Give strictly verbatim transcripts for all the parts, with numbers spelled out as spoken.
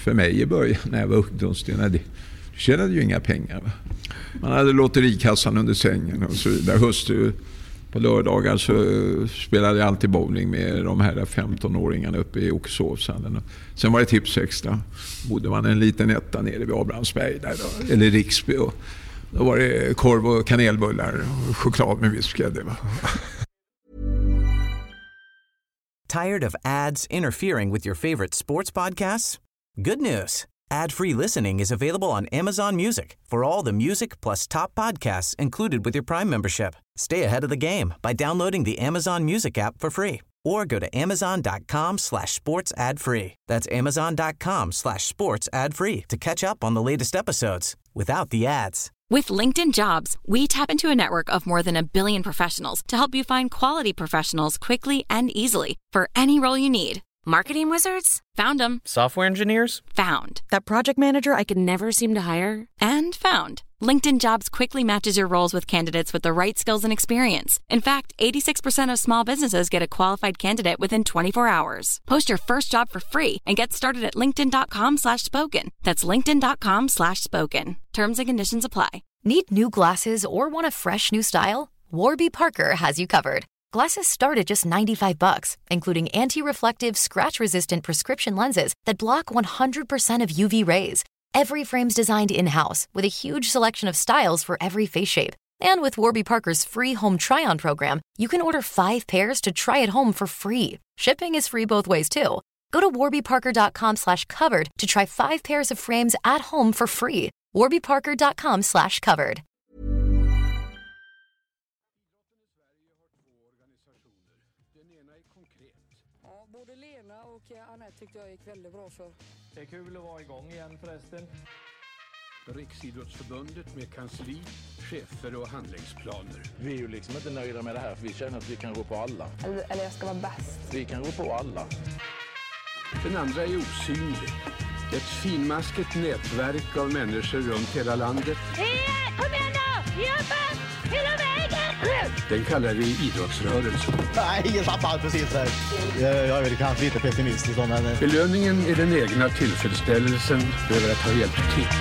för mig i början när jag var ungdomsstyrare. Det tjänade ju inga pengar. Va? Man hade lotterikassan under sängen och så vidare. Hustru, på lördagar så spelade jag alltid bowling med de här femtonåringarna uppe i Oxhovshallen. Sen var det tips extra. Bodde man en liten etta nere vid Abrahamsberg där då, eller Riksby. Och då var det korv och kanelbullar och choklad med viss grädde. Tired of ads interfering with your favorite sports podcasts? Good news. Ad-free listening is available on Amazon Music for all the music plus top podcasts included with your Prime membership. Stay ahead of the game by downloading the Amazon Music app for free or go to amazon.com slash sports ad free. That's amazon.com slash sports ad free to catch up on the latest episodes without the ads. With LinkedIn Jobs, we tap into a network of more than a billion professionals to help you find quality professionals quickly and easily for any role you need. Marketing wizards? Found them. Software engineers? Found. That project manager I could never seem to hire? And found. LinkedIn Jobs quickly matches your roles with candidates with the right skills and experience. In fact, eighty-six percent of small businesses get a qualified candidate within twenty-four hours. Post your first job for free and get started at linkedin.com slash spoken. That's linkedin.com slash spoken. Terms and conditions apply. Need new glasses or want a fresh new style? Warby Parker has you covered. Glasses start at just ninety-five bucks, including anti-reflective, scratch-resistant prescription lenses that block one hundred percent of U V rays. Every frame's designed in-house with a huge selection of styles for every face shape. And with Warby Parker's free home try-on program, you can order five pairs to try at home for free. Shipping is free both ways, too. Go to warbyparker.com slash covered to try five pairs of frames at home for free. warbyparker.com slash covered. Både Lena och Anette tyckte jag gick väldigt bra för. Det är kul att vara igång igen förresten. Riksidrottsförbundet med kansli, chefer och handlingsplaner. Vi är ju liksom inte nöjda med det här för vi känner att vi kan gå på alla. Eller, eller jag ska vara bäst. Vi kan gå på alla. Den andra är osynlig. Ett finmaskigt nätverk av människor runt hela landet. Hej, kom igen då! Jobba! Hela vägen! Den kallar vi idrottsrörelsen. Nej, jag tappar precis här. Jag är kanske lite pessimistisk. Men... Belöningen är den egna tillfredsställelsen över att ha hjälpt till.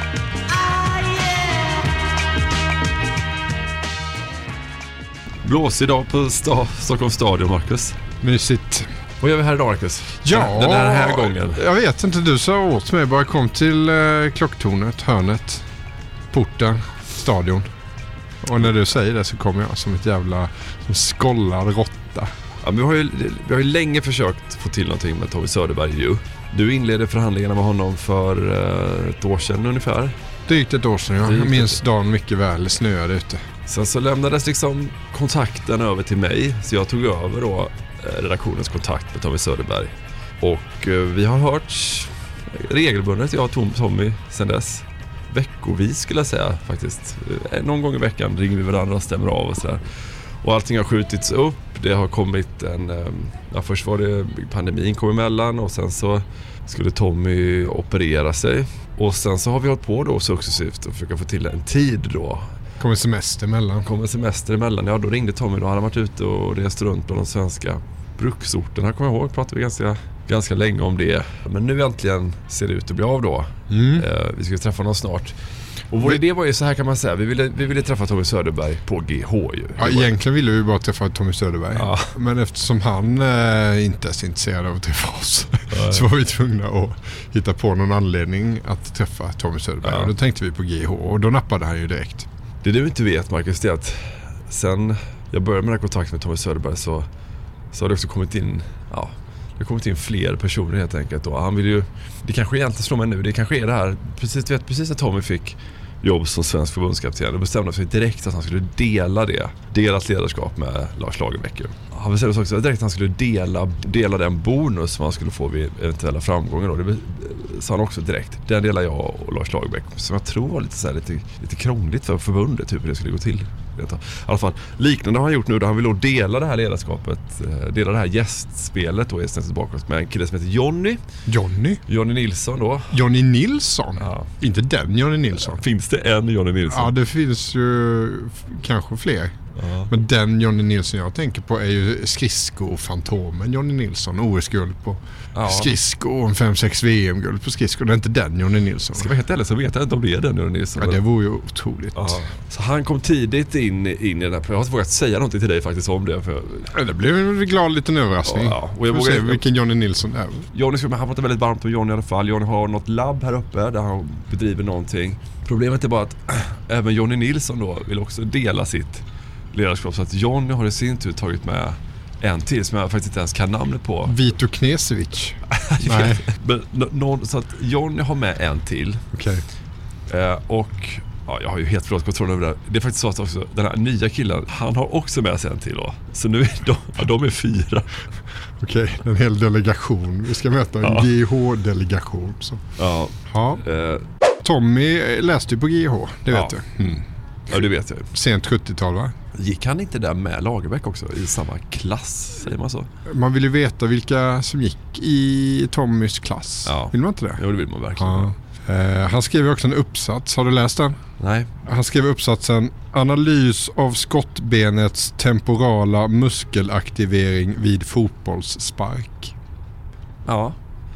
Blås idag på sta- Stockholms stadion, Marcus. Mysigt. Vad gör vi här idag, Marcus? Ja, den här, här gången. Jag vet inte, du sa åt mig. Bara kom till eh, klocktornet, hörnet, porten, stadion. Och när du säger det så kommer jag som ett jävla som skollar råtta. Ja, men vi har ju, vi har ju länge försökt få till någonting med Tommy Söderberg ju. Du inledde förhandlingarna med honom för eh, ett år sedan ungefär. Drygt ett år sedan, ja. Jag minns dagen mycket väl, snöade ute. Sen så lämnades liksom kontakten över till mig. Så jag tog över då eh, redaktionens kontakt med Tommy Söderberg. Och eh, vi har hört regelbundet, jag och Tommy sedan dess. Veckovis skulle jag säga faktiskt. Någon gång i veckan ringer vi varandra och stämmer av och sådär. Och allting har skjutits upp. Det har kommit en... Ja, först var det pandemin kom emellan och sen så skulle Tommy operera sig. Och sen så har vi hållit på då successivt och försöka få till en tid då. Kommer semester emellan. Kommer semester emellan. Ja, då ringde Tommy då. Han har varit ute och rest runt på de svenska bruksorterna. Kommer jag ihåg, pratade vi ganska... ganska länge om det. Men nu äntligen ser det ut att bli av då. Mm. Eh, vi ska träffa honom snart. Och vår idé var ju så här kan man säga. Vi ville, vi ville träffa Tommy Söderberg på G H ju. Ja, egentligen ville vi bara träffa Tommy Söderberg. Ja. Men eftersom han eh, inte är så intresserad av att träffa oss ja. så var vi tvungna att hitta på någon anledning att träffa Tommy Söderberg. Ja. Och då tänkte vi på G H och då nappade han ju direkt. Det du inte vet, Marcus, det är att sen jag började med den här kontakten med Tommy Söderberg så, så har det också kommit in... Ja, det har kommit in fler personer helt enkelt. Och han vill ju, det kanske egentligen slår mig nu, det kanske är det här, precis, du vet, precis när Tommy fick jobb som svensk förbundskapten och bestämde sig direkt att han skulle dela det, delat ledarskap med Lars Lagerbäck. Han bestämde sig också direkt att han skulle dela, dela den bonus som han skulle få vid eventuella framgångar. Då. Det sa han också direkt. Den delar jag och Lars Lagerbäck, som jag tror var lite, så här, lite, lite krångligt för förbundet hur det skulle gå till. I alla fall, liknande har han gjort nu då han vill då dela det här ledarskapet, dela det här gästspelet då istället bakåt med en kille som heter Johnny. Johnny? Johnny Nilsson då. Johnny Nilsson? Ja. Inte den Johnny Nilsson. Finns det en Johnny Nilsson? Ja, det finns ju f- kanske fler. Ja. Men den Johnny Nilsson jag tänker på är ju skridsko-fantomen Johnny Nilsson. O S-guld på ja. skridsko och fem sex V M-guld på skridsko. Det är inte den Johnny Nilsson. Ska vi helt ärligt så vet jag inte om det är den Johnny Nilsson. Ja, det vore ju otroligt. Ja. Så han kom tidigt in, in i den här. Jag har inte vågat säga någonting till dig faktiskt om det. För... Ja, det blev en glad liten överraskning. Ja, och jag vågar se vilken Johnny Nilsson är. Johnny, han pratar väldigt varmt om Johnny i alla fall. Johnny har något labb här uppe där han bedriver någonting. Problemet är bara att äh, även Johnny Nilsson då vill också dela sitt ledarskap. Så att Johnny har i sin tur tagit med en till som jag faktiskt inte ens kan namnet på. Vito Knesevic. Nej. Men, no, så att Johnny har med en till. Okej. Okay. Eh, och ja, jag har ju helt förlåt kontroll över det. Det är faktiskt så att också den här nya killen, han har också med sig en till då. Så nu är de, ja, de är fyra. Okej, okay, en hel delegation. Vi ska möta en ja. G H-delegation. Så. Ja. ja. Eh. Tommy läste ju på G H, det vet ja. du. Mm. Ja, det vet jag. Sent sjuttiotal, va? Gick han inte där med Lagerbäck också i samma klass, säger man så? Man vill ju veta vilka som gick i Tommys klass. Ja. Vill man inte det? Jo, det vill man verkligen. Ja. Eh, han skrev också en uppsats. Har du läst den? Nej. Han skrev uppsatsen Analys av skottbenets temporala muskelaktivering vid fotbollsspark. Ja.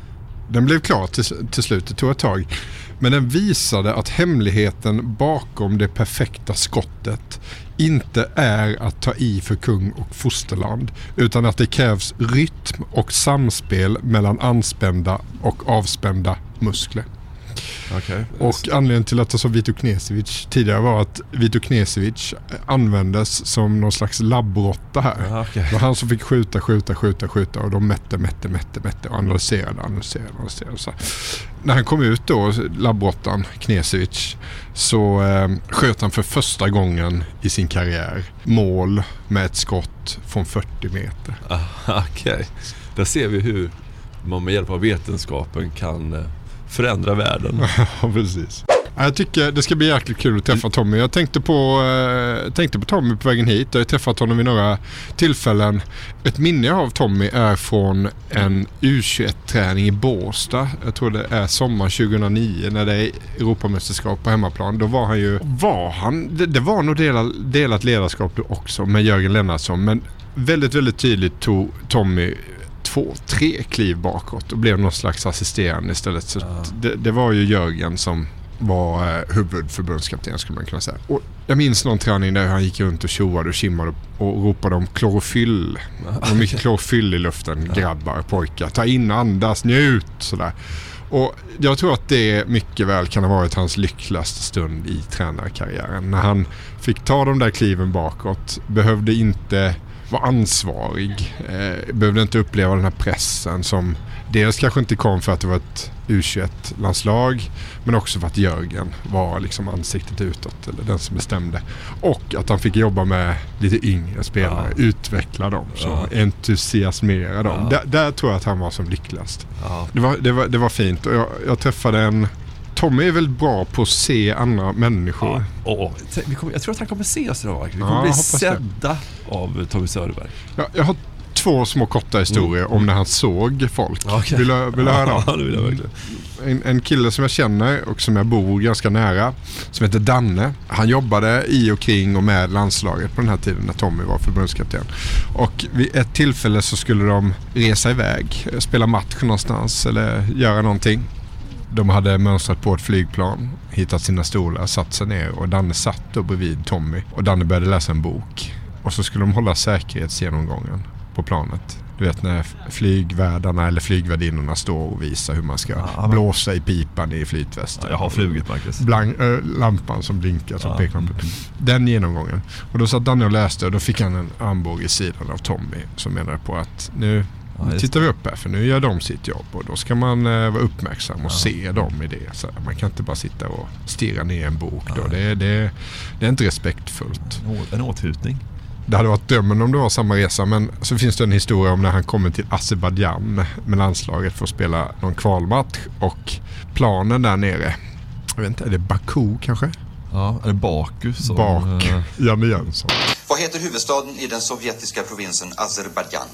Den blev klar till, till slut, det tog ett tag. Men den visade att hemligheten bakom det perfekta skottet inte är att ta i för kung och fosterland, utan att det krävs rytm och samspel mellan anspända och avspända muskler. Okay. Och anledningen till att jag sa Vito Knesevic tidigare var att Vito Knesevic användes som någon slags labbrotta här. Okay. Det var han som fick skjuta, skjuta, skjuta, skjuta och de mätte, mätte, mätte, mätte och analyserade, analyserade, analyserade. Så när han kom ut då, labbrottan Knesevic, så eh, sköt han för första gången i sin karriär mål med ett skott från fyrtio meter. Okej, okay. Där ser vi hur man med hjälp av vetenskapen kan... Eh... förändra världen. Ja, precis. Jag tycker det ska bli jäkligt kul att träffa Tommy. Jag tänkte på, eh, tänkte på Tommy på vägen hit. Jag har träffat honom vid några tillfällen. Ett minne av Tommy är från en U tjugoett-träning i Båstad. Jag tror det är sommar tjugohundranio när det är Europamästerskap på hemmaplan. Då var han ju... Var han? Det, det var nog delat, delat ledarskap då också med Jörgen Lennartsson. Men väldigt, väldigt tydligt tog Tommy... två, tre kliv bakåt och blev någon slags assisterande istället. Så ja. det, det var ju Jörgen som var eh, huvudförbundskapten, skulle man kunna säga. Och jag minns någon träning där han gick runt och tjoade och kimmade och, och ropade om klorofyll. Ja. Och mycket klorofyll i luften, ja. Grabbar, pojkar. Ta in, andas, njut, sådär. Och jag tror att det mycket väl kan ha varit hans lyckligaste stund i tränarkarriären. När han fick ta de där kliven bakåt, behövde inte... var ansvarig, eh, behövde inte uppleva den här pressen som dels kanske inte kom för att det var ett U tjugoett-landslag, men också för att Jörgen var liksom ansiktet utåt, eller den som bestämde, och att han fick jobba med lite yngre spelare, ja. Utveckla dem, så ja. Entusiasmera dem. Ja. Där, där tror jag att han var som lyckligast. Ja. Det, var, det, var, det var fint, och jag, jag träffade en Tommy är väl bra på att se andra människor. Ja. Oh, vi kommer, jag tror att han kommer se oss idag. Vi kommer ja, bli sedda av Tommy Söderberg. Ja, jag har två små korta historier mm. om när han såg folk. Okay. Vill du, vill du höra dem? Ja, det vill jag verkligen. En, en kille som jag känner och som jag bor ganska nära, som heter Danne. Han jobbade i och kring och med landslaget på den här tiden när Tommy var förbundskapten. Och vid ett tillfälle så skulle de resa iväg, spela match någonstans eller göra någonting. De hade mönstrat på ett flygplan, hittat sina stolar, satt sig ner, och Danne satt då bredvid Tommy. Och Danne började läsa en bok. Och så skulle de hålla säkerhetsgenomgången på planet. Du vet när flygvärdarna eller flygvärdinnorna står och visar hur man ska ja, blåsa i pipan i flytvästen. Ja, jag har flugit, Marcus. Blank, äh, lampan som blinkar som ja. pekar på den genomgången. Och då satt Danne och läste, och då fick han en armbåge i sidan av Tommy som menade på att nu... Ja, nu tittar vi upp här, för nu gör de sitt jobb, och då ska man eh, vara uppmärksam och ja. se dem i det. Så man kan inte bara sitta och stirra ner en bok. Ja. Då. Det, det, det är inte respektfullt. En åthutning. Det hade varit drömmen om det var samma resa, men så finns det en historia om när han kommer till Azerbaijan med landslaget för att spela någon kvalmatch, och planen där nere, jag vet inte, är det Baku kanske? Ja, är det Baku? Som, Bak, äh... Janne Jönsson. Vad heter huvudstaden i den sovjetiska provinsen Azerbaijan?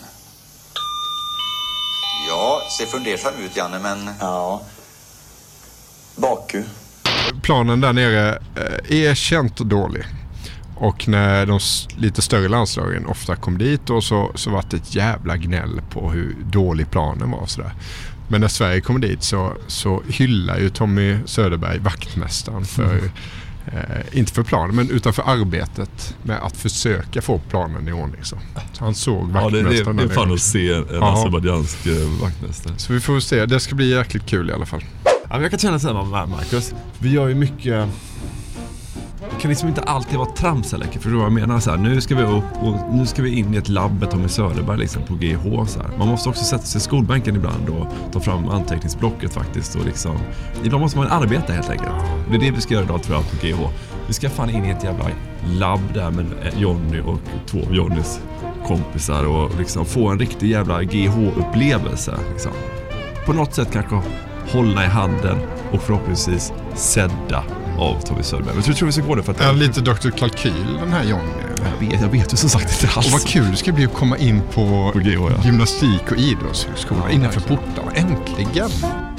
Ja, ser fundersam ut, Janne, men... Ja. Baku. Planen där nere är känt dålig. Och när de lite större landslagen ofta kom dit då, så, så var det ett jävla gnäll på hur dålig planen var. Sådär. Men när Sverige kom dit så, så hyllar ju Tommy Söderberg vaktmästaren för, mm. eh, inte för planen, men utan för arbetet med att försöka få planen i ordning. Så, så han såg vaktmästaren. Ja, det, det, det är fan att se en azerbajdzjansk vaktmästare. Så vi får se, det ska bli jäkligt kul i alla fall. Ja, men jag kan känna så här, Marcus, vi gör ju mycket... Det kan liksom inte alltid vara trams eller, för vad jag menar så här, nu ska vi upp och nu ska vi in i ett labb med Tommy Söderberg liksom på G H så här. Man måste också sätta sig i skolbänken ibland och ta fram anteckningsblocket faktiskt och liksom, ibland måste man arbeta helt enkelt. Det är det vi ska göra idag tror jag på G H. Vi ska fan in i ett jävla labb där med Jonny och två av Jonnys kompisar och liksom få en riktig jävla G H-upplevelse liksom. På något sätt kanske hålla i handen och förhoppningsvis sedda av Tommy Söderberg. Jag tror, tror vi ska gå det för att... Är lite doktor Kalkyl den här Johnny? Jag vet, jag vet ju som sagt inte alls. Och vad kul det ska bli att komma in på, på G H, ja. Gymnastik- och idrottshögskola ja, innanför portarna. Äntligen!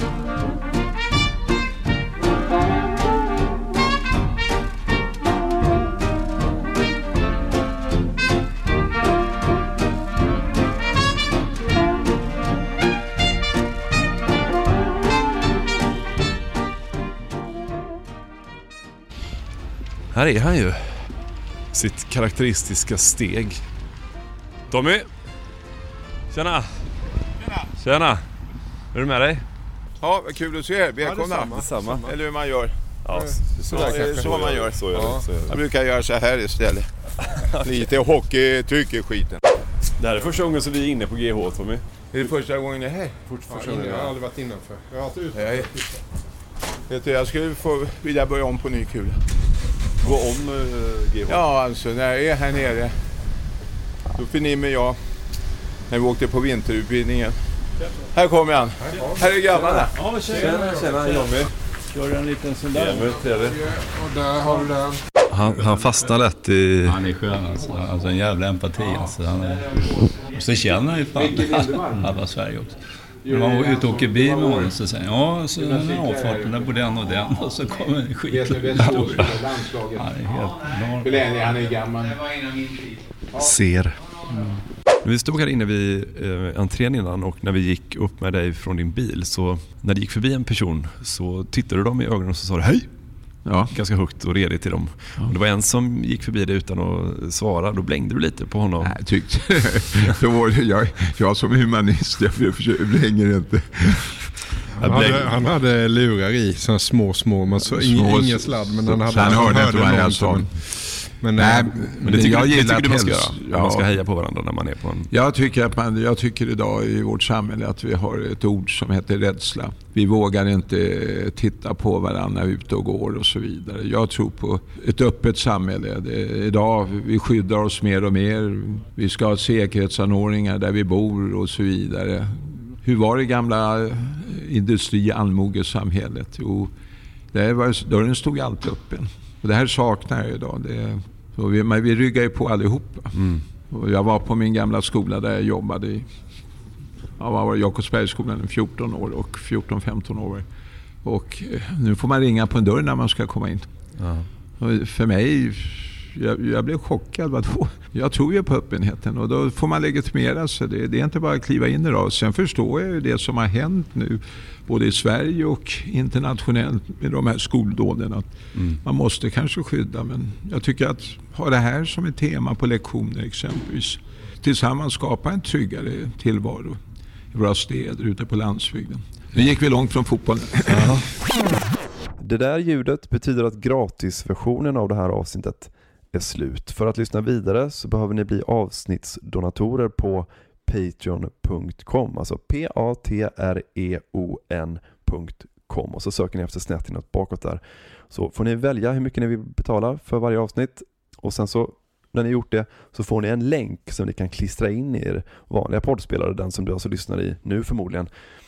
Här är han ju. Sitt karaktäristiska steg. Tommy! Tjena! Tjena! Tjena! Är du med dig? Ja, vad kul att se er. Välkomna. Ja, detsamma. Eller hur man gör. Ja, så, ja, det är så man gör. Så gör ja. så gör jag brukar göra så här istället. Lite hockey-tryck i skiten. Det här är första gången som vi är inne på G H, Tommy. Är det första gången det här? Fort, första gången. Jag har aldrig varit innanför. Jag har varit ute. Jag, vet du, jag skulle få, vilja börja om på ny kula. Gå om uh, G H? Ja, alltså när jag är här nere då förnimmer jag när vi åkte på vinterutbildningen. Här kommer han. Här är grabbarna. Ja, tjena, tjena, Jonny. Gör en liten sån där. Och där har du den. Han, han fastnar lätt i... Han är skön alltså. Alltså en jävla empati. Alltså. Han är... Och så känner han ju fan alla Sverige också. När man var ute och åker bil med honom så säger ja, så den här avfarten där på den och den och så kommer en skitlång historia. Han är helt enorm. Hur länge han är gammal? Ser. Mm. Vi stod här inne vid eh, entrén innan och när vi gick upp med dig från din bil så när det gick förbi en person så tittade du dem i ögonen och så sa du hej. Ja. Ganska högt och redigt till dem. Ja. Och det var en som gick förbi dig utan att svara. Då blängde du lite på honom. Nej, tyckte då var det jag, jag som humanist. Jag blänger inte. Han hade, han hade lurar i sådana små, små. Man så ingen, ingen sladd, men han hade... Han hörde inte vad jag sa. Men, Nej, men det tycker jag, jag tycker du man ska göra. Ja. Man ska heja på varandra när man är på en... Jag tycker, att man, jag tycker idag i vårt samhälle att vi har ett ord som heter rädsla. Vi vågar inte titta på varandra ute och går och så vidare. Jag tror på ett öppet samhälle. Det, idag vi skyddar oss mer och mer. Vi ska ha säkerhetsanordningar där vi bor och så vidare. Hur var det gamla industri-allmogesamhället? Jo, där var, dörren stod alltid öppen. Och det här saknar jag idag. Det, och vi, men vi ryggar ju på allihopa. Mm. Och jag var på min gamla skola där jag jobbade i jag var i Jakobsbergsskolan i fjorton år och fjorton femton år. Och nu får man ringa på en dörr när man ska komma in. Ja. Och för mig, jag, jag blev chockad. Vadå? Jag tror ju på öppenheten och då får man legitimera sig. Det, det är inte bara att kliva in i det. Sen förstår jag ju det som har hänt nu både i Sverige och internationellt med de här skoldåden att mm. man måste kanske skydda, men jag tycker att ha det här som ett tema på lektioner exempelvis tillsammans skapa en tryggare tillvaro i våra städer ute på landsbygden. Nu gick vi långt från fotbollen. Ja. Det där ljudet betyder att gratisversionen av det här avsnittet är slut. För att lyssna vidare så behöver ni bli avsnittsdonatorer på patreon punkt com, alltså p a t r e o n punkt com, och så söker ni efter snett inåt bakåt där. Så får ni välja hur mycket ni vill betala för varje avsnitt och sen så när ni gjort det så får ni en länk som ni kan klistra in i er vanliga poddspelare, den som du alltså lyssnar i nu förmodligen,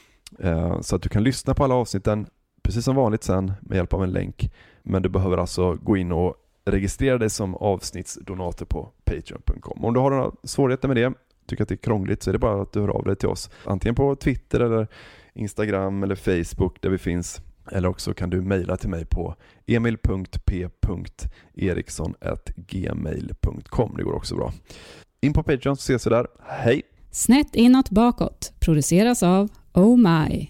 så att du kan lyssna på alla avsnitten precis som vanligt sen med hjälp av en länk. Men du behöver alltså gå in och registrera dig som avsnittsdonator på patreon punkt com. Om du har några svårigheter med det, tycker att det är krångligt, så är det bara att du hör av dig till oss. Antingen på Twitter eller Instagram eller Facebook där vi finns. Eller också kan du mejla till mig på emil punkt p punkt eriksson at gmail punkt com. Det går också bra. In på Patreon så ses vi där. Hej! Snett inåt bakåt produceras av Oh My.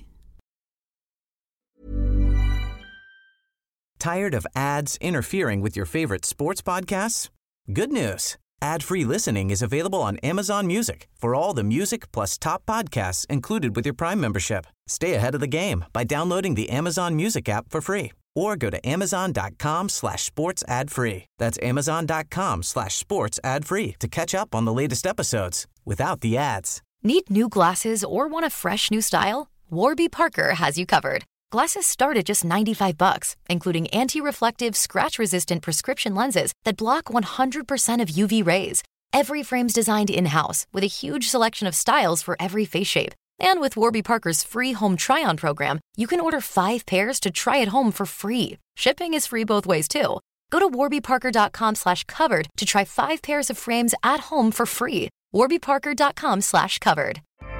Tired of ads interfering with your favorite sports podcasts? Good news. Ad-free listening is available on Amazon Music for all the music plus top podcasts included with your Prime membership. Stay ahead of the game by downloading the Amazon Music app for free or go to amazon.com slash sports ad free. That's amazon.com slash sports ad free to catch up on the latest episodes without the ads. Need new glasses or want a fresh new style? Warby Parker has you covered. Glasses start at just ninety-five bucks, including anti-reflective, scratch-resistant prescription lenses that block one hundred percent of U V rays. Every frame's designed in-house with a huge selection of styles for every face shape. And with Warby Parker's free home try-on program, you can order five pairs to try at home for free. Shipping is free both ways, too. Go to warbyparker.com slash covered to try five pairs of frames at home for free. warbyparker.com slash covered.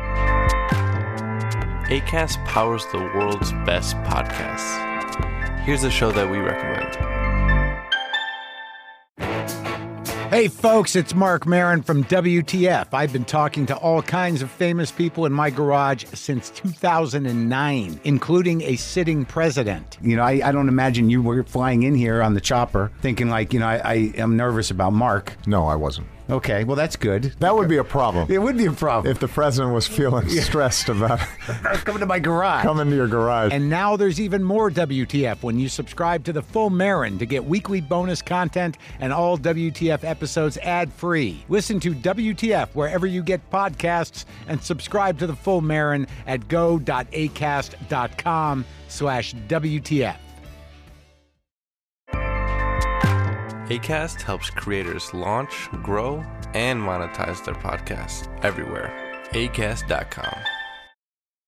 Acast powers the world's best podcasts. Here's a show that we recommend. Hey folks, it's Mark Maron from W T F. I've been talking to all kinds of famous people in my garage since two thousand nine, including a sitting president. You know, I, I don't imagine you were flying in here on the chopper thinking like, you know, I, I am nervous about Mark. No, I wasn't. Okay, well, that's good. That would be a problem. It would be a problem. If the president was feeling stressed about coming to my garage. Coming to your garage. And now there's even more W T F when you subscribe to the Full Marin to get weekly bonus content and all W T F episodes ad-free. Listen to W T F wherever you get podcasts and subscribe to the Full Marin at go.acast.com slash WTF. Acast helps creators launch, grow, and monetize their podcasts everywhere. acast dot com.